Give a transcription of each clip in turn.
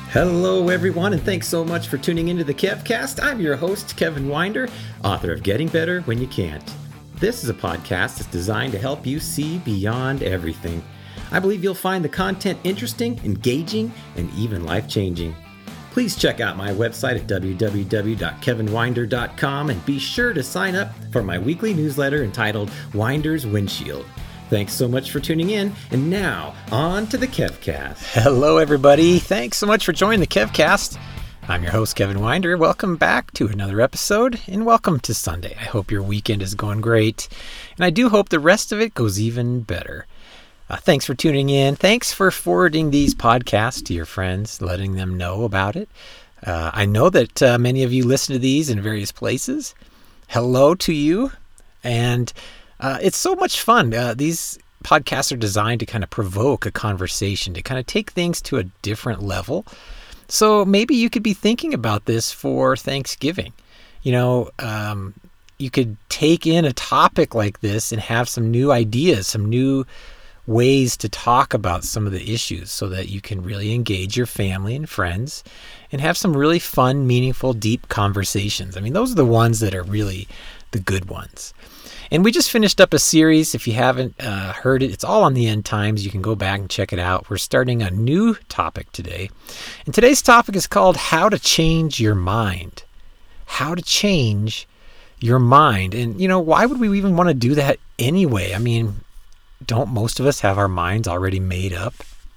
Hello, everyone, and thanks so much for tuning into the KevCast. I'm your host, Kevin Winder, author of Getting Better When You Can't. This is a podcast that's designed to help you see beyond everything. I believe you'll find the content interesting, engaging, and even life-changing. Please check out my website at www.kevinwinder.com and be sure to sign up for my weekly newsletter entitled Winder's Windshield. Thanks so much for tuning in, and now, on to the KevCast. Hello, everybody. Thanks so much for joining the KevCast. I'm your host, Kevin Winder. Welcome back to another episode, and welcome to Sunday. I hope your weekend is going great, and I do hope the rest of it goes even better. Thanks for tuning in. Thanks for forwarding these podcasts to your friends, letting them know about it. I know that many of you listen to these in various places. Hello to you, and it's so much fun. These podcasts are designed to kind of provoke a conversation, to kind of take things to a different level. So maybe you could be thinking about this for Thanksgiving. You could take in a topic like this and have some new ideas, some new ways to talk about some of the issues so that you can really engage your family and friends and have some really fun, meaningful, deep conversations. I mean, those are the ones that are really the good ones. And we just finished up a series. If you haven't heard it, it's all on the End Times. You can go back and check it out. We're starting a new topic today. And today's topic is called How to Change Your Mind. How to change your mind. And, why would we even want to do that anyway? I mean, don't most of us have our minds already made up?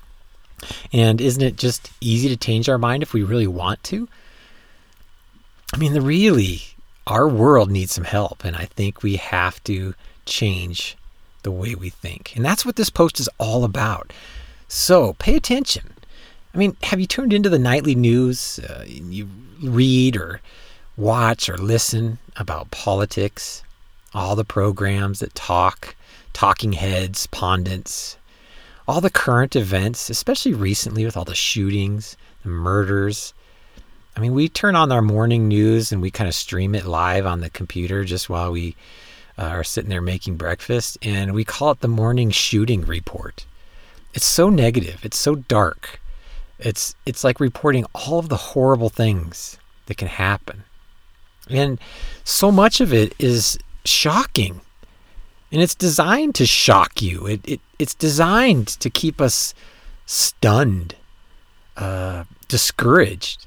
And isn't it just easy to change our mind if we really want to? I mean, our world needs some help, and I think we have to change the way we think. And that's what this post is all about. So pay attention. I mean, have you tuned into the nightly news? You read or watch or listen about politics, all the programs that talking heads, pundits, all the current events, especially recently with all the shootings, the murders. I mean, we turn on our morning news and we kind of stream it live on the computer just while we are sitting there making breakfast, and we call it the morning shooting report. It's so negative. It's so dark. It's like reporting all of the horrible things that can happen. And so much of it is shocking. And it's designed to shock you. It's designed to keep us stunned, discouraged.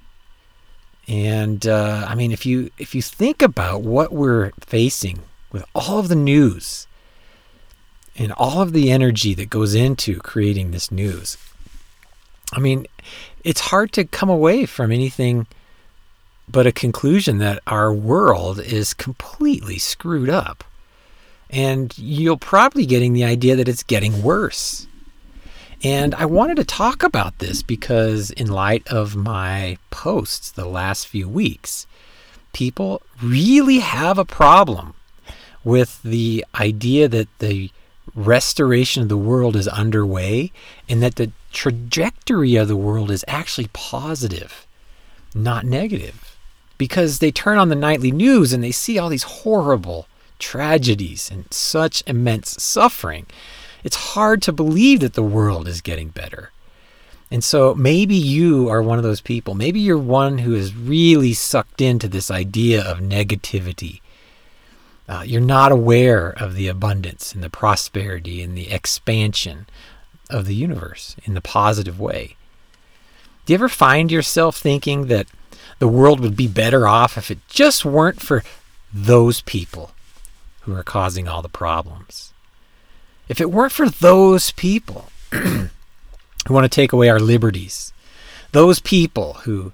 And if you think about what we're facing with all of the news and all of the energy that goes into creating this news, I mean, it's hard to come away from anything but a conclusion that our world is completely screwed up. And you're probably getting the idea that it's getting worse. And I wanted to talk about this because in light of my posts the last few weeks, people really have a problem with the idea that the restoration of the world is underway and that the trajectory of the world is actually positive, not negative. Because they turn on the nightly news and they see all these horrible tragedies and such immense suffering. It's hard to believe that the world is getting better. And so maybe you are one of those people. Maybe you're one who is really sucked into this idea of negativity. You're not aware of the abundance and the prosperity and the expansion of the universe in the positive way. Do you ever find yourself thinking that the world would be better off if it just weren't for those people who are causing all the problems? If it weren't for those people who want to take away our liberties, those people who,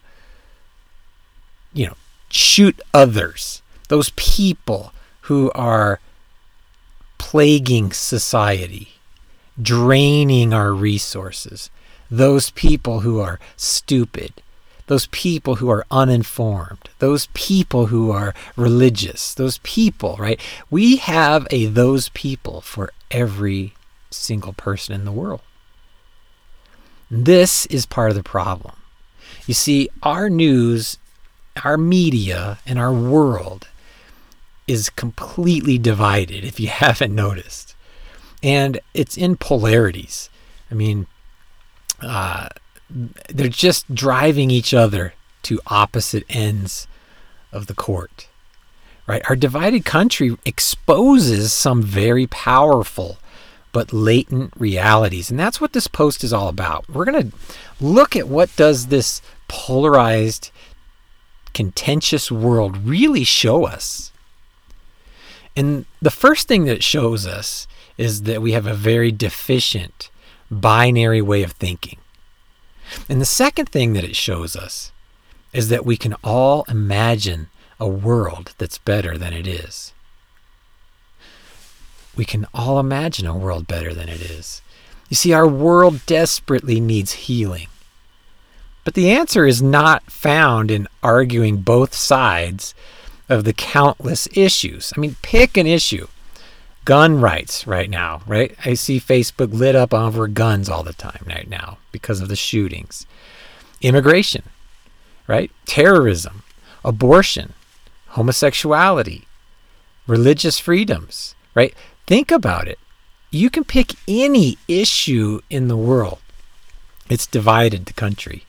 shoot others, those people who are plaguing society, draining our resources, those people who are stupid, those people who are uninformed, those people who are religious, those people, right? We have those people for every single person in the world. This is part of the problem. You see, our news, our media, and our world is completely divided, if you haven't noticed. And it's in polarities. I mean, they're just driving each other to opposite ends of the court, right? Our divided country exposes some very powerful but latent realities. And that's what this post is all about. We're going to look at what does this polarized, contentious world really show us. And the first thing that it shows us is that we have a very deficient binary way of thinking. And the second thing that it shows us is that we can all imagine a world that's better than it is. We can all imagine a world better than it is. You see, our world desperately needs healing. But the answer is not found in arguing both sides of the countless issues. I mean, pick an issue. Gun rights right now, right? I see Facebook lit up over guns all the time right now because of the shootings. Immigration, right? Terrorism, abortion, homosexuality, religious freedoms, right? Think about it. You can pick any issue in the world. It's divided the country.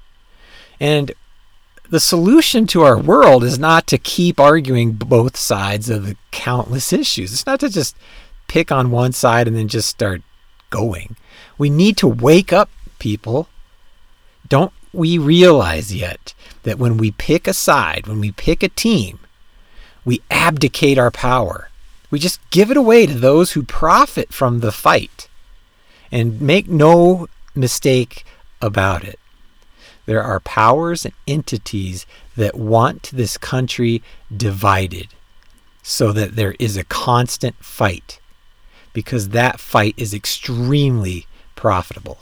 And the solution to our world is not to keep arguing both sides of the countless issues. It's not to just pick on one side and then just start going. We need to wake up, people. Don't we realize yet that when we pick a side, when we pick a team, we abdicate our power. We just give it away to those who profit from the fight. And make no mistake about it. There are powers and entities that want this country divided so that there is a constant fight, because that fight is extremely profitable.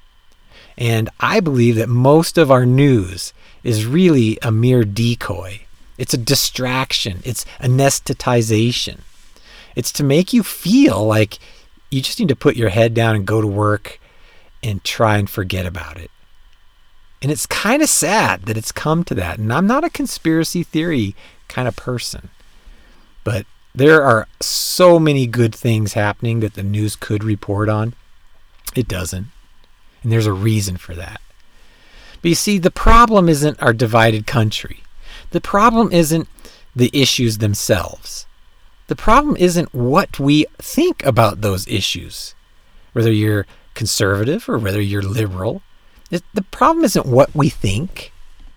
And I believe that most of our news is really a mere decoy. It's a distraction. It's anesthetization. It's to make you feel like you just need to put your head down and go to work and try and forget about it. And it's kind of sad that it's come to that. And I'm not a conspiracy theory kind of person. But there are so many good things happening that the news could report on. It doesn't. And there's a reason for that. But you see, the problem isn't our divided country. The problem isn't the issues themselves. The problem isn't what we think about those issues. Whether you're conservative or whether you're liberal. The problem isn't what we think.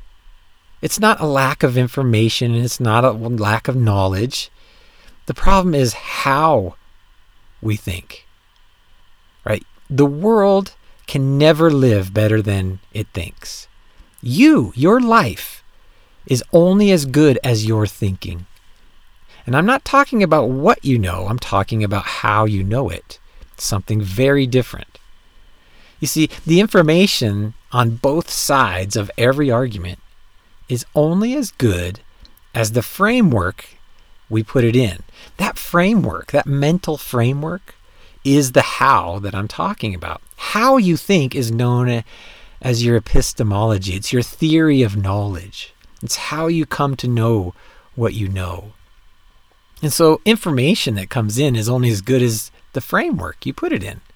It's not a lack of information, and it's not a lack of knowledge. The problem is how we think. Right? The world can never live better than it thinks. Your life is only as good as your thinking. And I'm not talking about what you know. I'm talking about how you know it. Something very different. You see, the information on both sides of every argument is only as good as the framework we put it in. That framework, that mental framework, is the how that I'm talking about. How you think is known as your epistemology. It's your theory of knowledge. It's how you come to know what you know. And so information that comes in is only as good as the framework you put it in.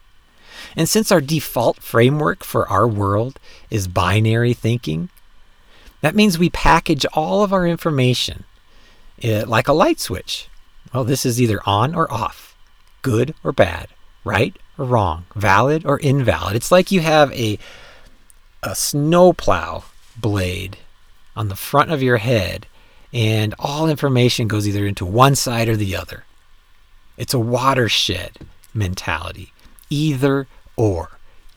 And since our default framework for our world is binary thinking, that means we package all of our information like a light switch. Well, this is either on or off, good or bad, right or wrong, valid or invalid. It's like you have a snowplow blade on the front of your head, and all information goes either into one side or the other. It's a watershed mentality. Either or.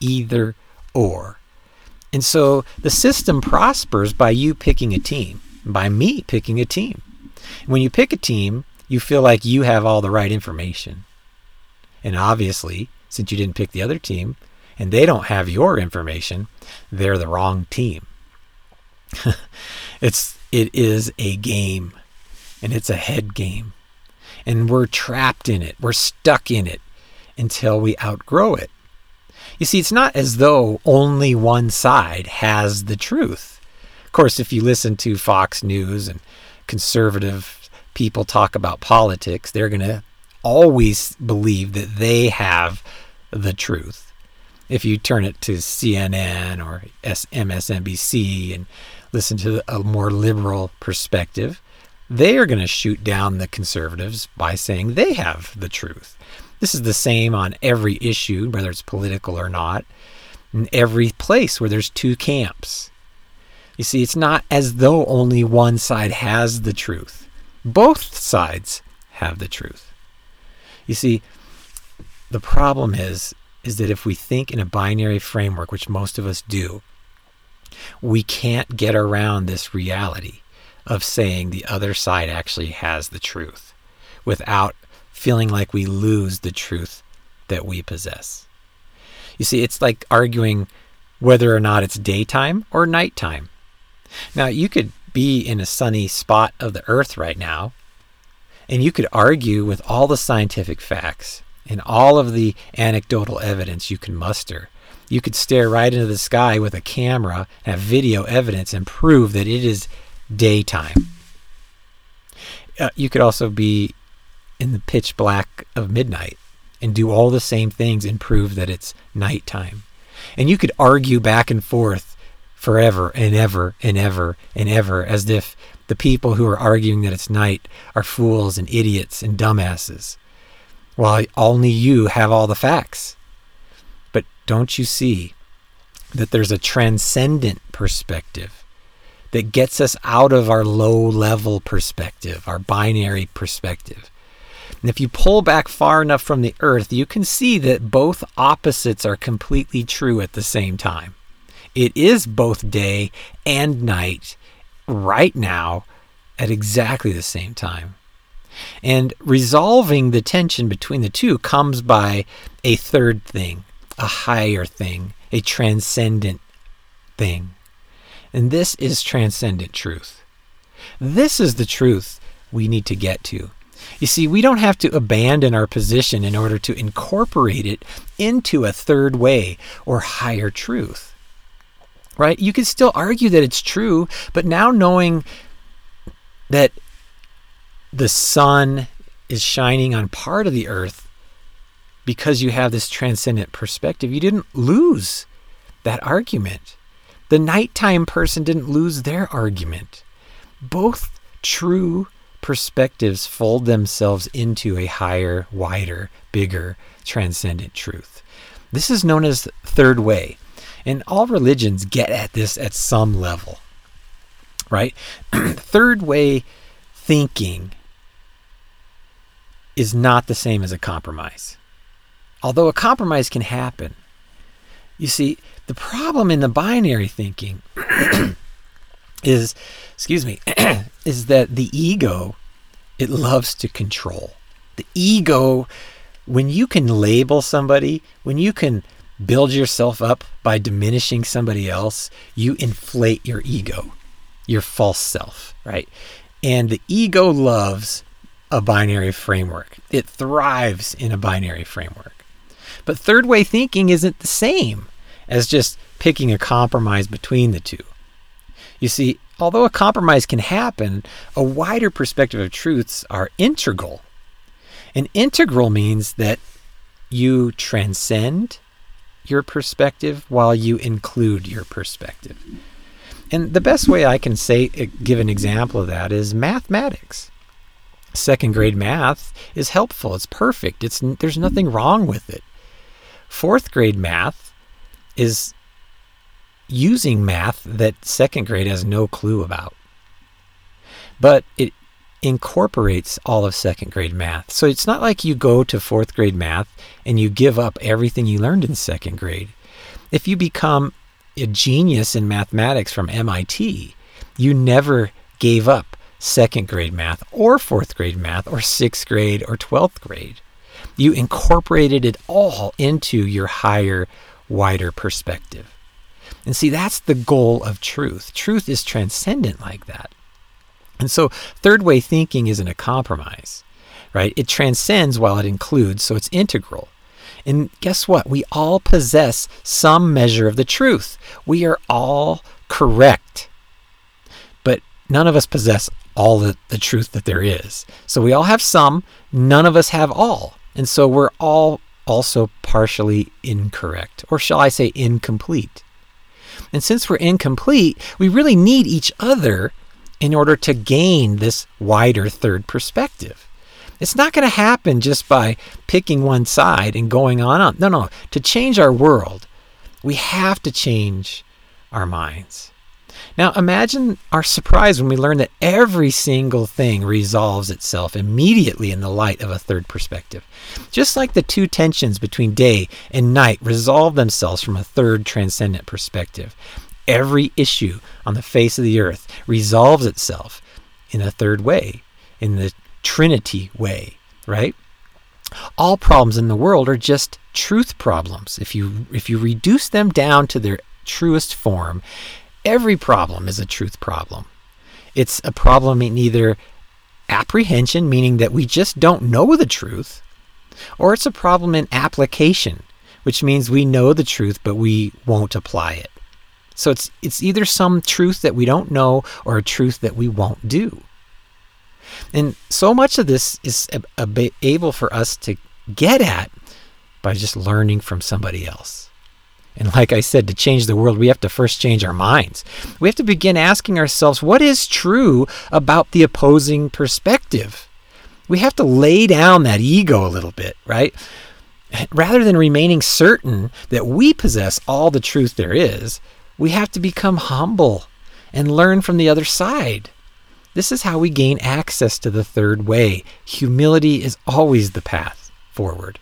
And so the system prospers by you picking a team, by me picking a team. When you pick a team, you feel like you have all the right information. And obviously, since you didn't pick the other team, and they don't have your information, they're the wrong team. It is a game, and it's a head game. And we're trapped in it. We're stuck in it until we outgrow it. You see, it's not as though only one side has the truth. Of course, if you listen to Fox News and conservative people talk about politics, they're going to always believe that they have the truth. If you turn it to CNN or MSNBC and listen to a more liberal perspective, they are going to shoot down the conservatives by saying they have the truth. This is the same on every issue, whether it's political or not, in every place where there's two camps. You see, it's not as though only one side has the truth. Both sides have the truth. You see, the problem is that if we think in a binary framework, which most of us do, we can't get around this reality of saying the other side actually has the truth without feeling like we lose the truth that we possess. You see, it's like arguing whether or not it's daytime or nighttime. Now, you could be in a sunny spot of the earth right now, and you could argue with all the scientific facts and all of the anecdotal evidence you can muster. You could stare right into the sky with a camera, have video evidence, and prove that it is daytime. You could also be in the pitch black of midnight and do all the same things and prove that it's nighttime. And you could argue back and forth forever and ever and ever and ever as if the people who are arguing that it's night are fools and idiots and dumbasses, while only you have all the facts. But don't you see that there's a transcendent perspective that gets us out of our low-level perspective, our binary perspective? And if you pull back far enough from the earth, you can see that both opposites are completely true at the same time. It is both day and night right now at exactly the same time. And resolving the tension between the two comes by a third thing, a higher thing, a transcendent thing. And this is transcendent truth. This is the truth we need to get to. You see, we don't have to abandon our position in order to incorporate it into a third way or higher truth. Right? You can still argue that it's true, but now knowing that the sun is shining on part of the earth because you have this transcendent perspective, you didn't lose that argument. The nighttime person didn't lose their argument. Both true perspectives fold themselves into a higher, wider, bigger, transcendent truth. This is known as third way. And all religions get at this at some level, right? Third way thinking is not the same as a compromise. Although a compromise can happen. You see, the problem in the binary thinking is that the ego, it loves to control. The ego, when you can label somebody, when you can build yourself up by diminishing somebody else, you inflate your ego, your false self, right? And the ego loves a binary framework. It thrives in a binary framework. But third way thinking isn't the same as just picking a compromise between the two. You see, although a compromise can happen, a wider perspective of truths are integral. And integral means that you transcend your perspective while you include your perspective. And the best way I can give an example of that is mathematics. Second grade math is helpful. It's perfect. There's nothing wrong with it. Fourth grade math is using math that second grade has no clue about. But it incorporates all of second grade math. So it's not like you go to fourth grade math and you give up everything you learned in second grade. If you become a genius in mathematics from MIT, you never gave up second grade math or fourth grade math or sixth grade or 12th grade. You incorporated it all into your higher, wider perspective. And see, that's the goal of truth. Truth is transcendent like that. And so third way thinking isn't a compromise, right? It transcends while it includes, so it's integral. And guess what? We all possess some measure of the truth. We are all correct. But none of us possess all the truth that there is. So we all have some, none of us have all. And so we're all also partially incorrect, or shall I say incomplete. And since we're incomplete, we really need each other in order to gain this wider third perspective. It's not going to happen just by picking one side and going on. No. To change our world, we have to change our minds. Now imagine our surprise when we learn that every single thing resolves itself immediately in the light of a third perspective. Just like the two tensions between day and night resolve themselves from a third transcendent perspective, every issue on the face of the earth resolves itself in a third way, in the Trinity way, right? All problems in the world are just truth problems. If you reduce them down to their truest form, every problem is a truth problem. It's a problem in either apprehension, meaning that we just don't know the truth, or it's a problem in application, which means we know the truth, but we won't apply it. So it's either some truth that we don't know or a truth that we won't do. And so much of this is able for us to get at by just learning from somebody else. And like I said, to change the world, we have to first change our minds. We have to begin asking ourselves, what is true about the opposing perspective? We have to lay down that ego a little bit, right? Rather than remaining certain that we possess all the truth there is, we have to become humble and learn from the other side. This is how we gain access to the third way. Humility is always the path forward.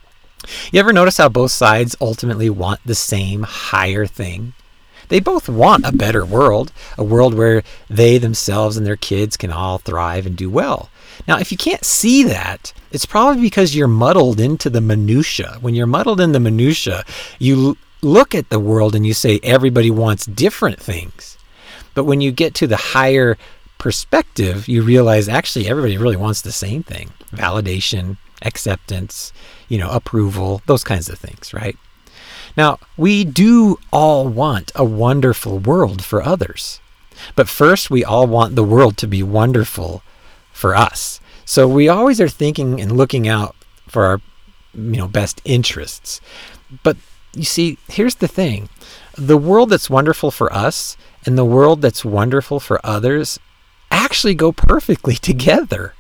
You ever notice how both sides ultimately want the same higher thing? They both want a better world, a world where they themselves and their kids can all thrive and do well. Now, if you can't see that, it's probably because you're muddled into the minutia. When you're muddled in the minutia, you look at the world and you say everybody wants different things. But when you get to the higher perspective, you realize actually everybody really wants the same thing. Validation, acceptance, approval, those kinds of things, right? Now, we do all want a wonderful world for others. But first, we all want the world to be wonderful for us. So we always are thinking and looking out for our, best interests. But you see, here's the thing. The world that's wonderful for us and the world that's wonderful for others actually go perfectly together.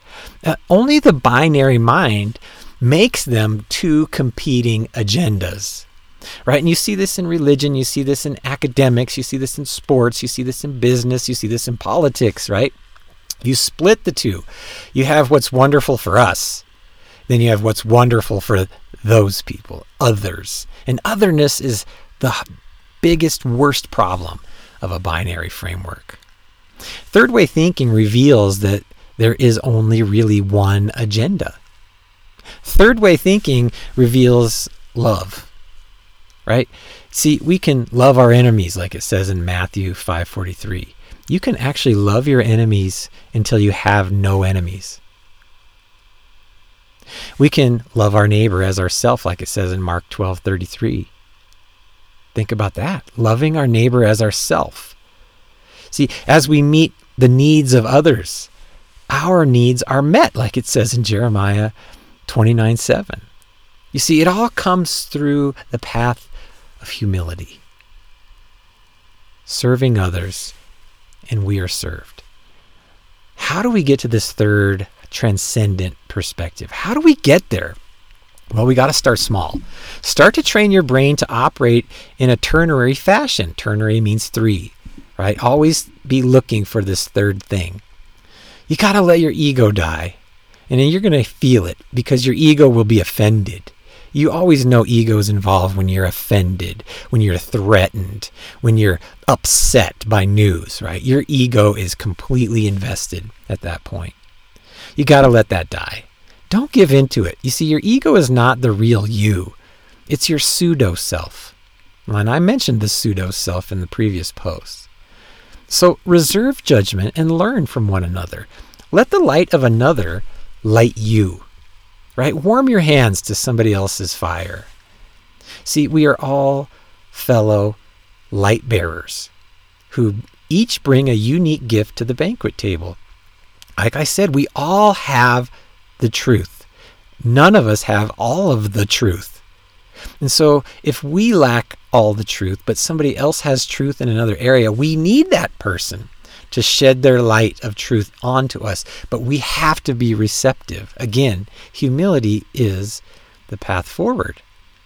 Only the binary mind makes them two competing agendas, right? And you see this in religion, you see this in academics, you see this in sports, you see this in business, you see this in politics, right? You split the two. You have what's wonderful for us, then you have what's wonderful for those people, others. And otherness is the biggest, worst problem of a binary framework. Third way thinking reveals that there is only really one agenda. Third way thinking reveals love, right? See, we can love our enemies, like it says in Matthew 5:43. You can actually love your enemies until you have no enemies. We can love our neighbor as ourself, like it says in Mark 12:33. Think about that. Loving our neighbor as ourself. See, as we meet the needs of others, our needs are met, like it says in Jeremiah 29:7. You see, it all comes through the path of humility. Serving others, and we are served. How do we get to this third transcendent perspective? How do we get there? Well, we got to start small. Start to train your brain to operate in a ternary fashion. Ternary means three, right? Always be looking for this third thing. You got to let your ego die. And then you're going to feel it because your ego will be offended. You always know ego's involved when you're offended, when you're threatened, when you're upset by news, right? Your ego is completely invested at that point. You got to let that die. Don't give into it. You see, your ego is not the real you. It's your pseudo-self. And I mentioned the pseudo-self in the previous post. So reserve judgment and learn from one another. Let the light of another light you, right? Warm your hands to somebody else's fire. See, we are all fellow light bearers who each bring a unique gift to the banquet table. Like I said, we all have the truth. None of us have all of the truth. And so if we lack all the truth, but somebody else has truth in another area, we need that person to shed their light of truth onto us. But we have to be receptive. Again, humility is the path forward.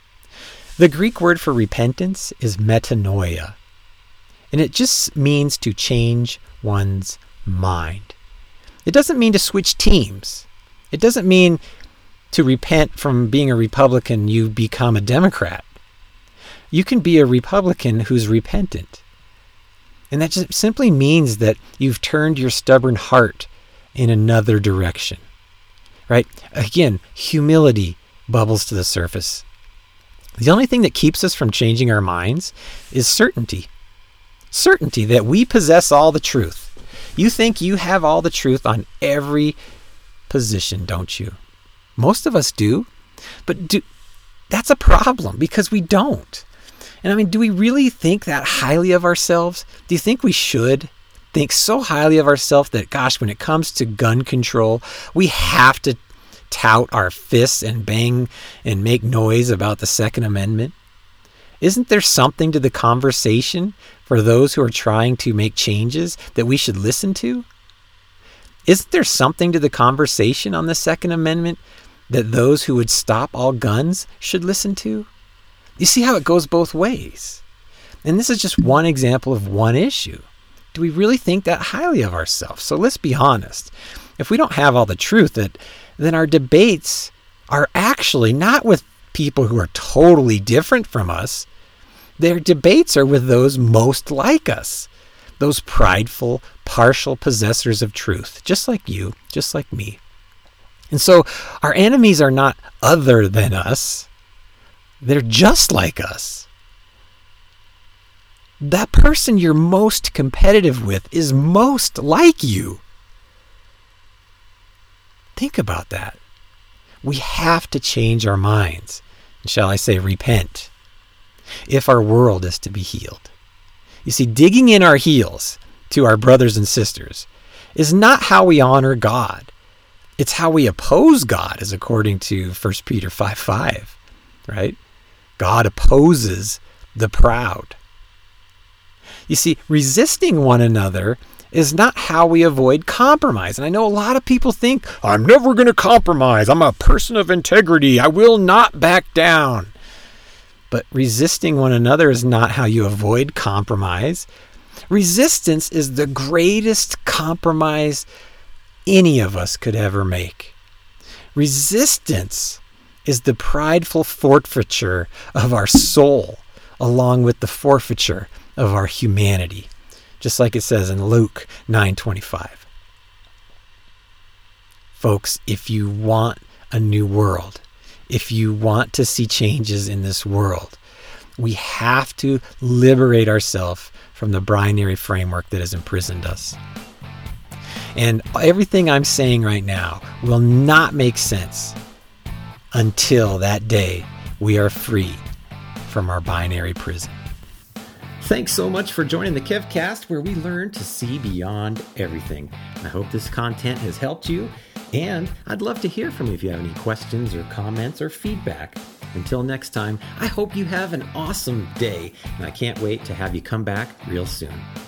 The Greek word for repentance is metanoia, and it just means to change one's mind. It doesn't mean to switch teams. It doesn't mean to repent from being a Republican, you become a Democrat. You can be a Republican who's repentant. And that just simply means that you've turned your stubborn heart in another direction, right? Again, humility bubbles to the surface. The only thing that keeps us from changing our minds is certainty. Certainty that we possess all the truth. You think you have all the truth on every position, don't you? Most of us do, but that's a problem because we don't. And I mean, do we really think that highly of ourselves? Do you think we should think so highly of ourselves that, gosh, when it comes to gun control, we have to tout our fists and bang and make noise about the Second Amendment? Isn't there something to the conversation for those who are trying to make changes that we should listen to? Isn't there something to the conversation on the Second Amendment that those who would stop all guns should listen to? You see how it goes both ways. And this is just one example of one issue. Do we really think that highly of ourselves? So let's be honest. If we don't have all the truth, then our debates are actually not with people who are totally different from us. Their debates are with those most like us, those prideful, partial possessors of truth, just like you, just like me. And so our enemies are not other than us. They're just like us. That person you're most competitive with is most like you. Think about that. We have to change our minds. Shall I say repent, if our world is to be healed. You see, digging in our heels to our brothers and sisters is not how we honor God. It's how we oppose God, as according to 1 Peter 5:5, right? God opposes the proud. You see, resisting one another is not how we avoid compromise. And I know a lot of people think, I'm never going to compromise. I'm a person of integrity. I will not back down. But resisting one another is not how you avoid compromise. Resistance is the greatest compromise any of us could ever make. Resistance is the prideful forfeiture of our soul, along with the forfeiture of our humanity, just like it says in Luke 9:25. Folks, if you want a new world, if you want to see changes in this world, we have to liberate ourselves from the binary framework that has imprisoned us. And everything I'm saying right now will not make sense until that day we are free from our binary prison. Thanks so much for joining the KevCast, where we learn to see beyond everything. I hope this content has helped you, and I'd love to hear from you if you have any questions or comments or feedback. Until next time, I hope you have an awesome day, and I can't wait to have you come back real soon.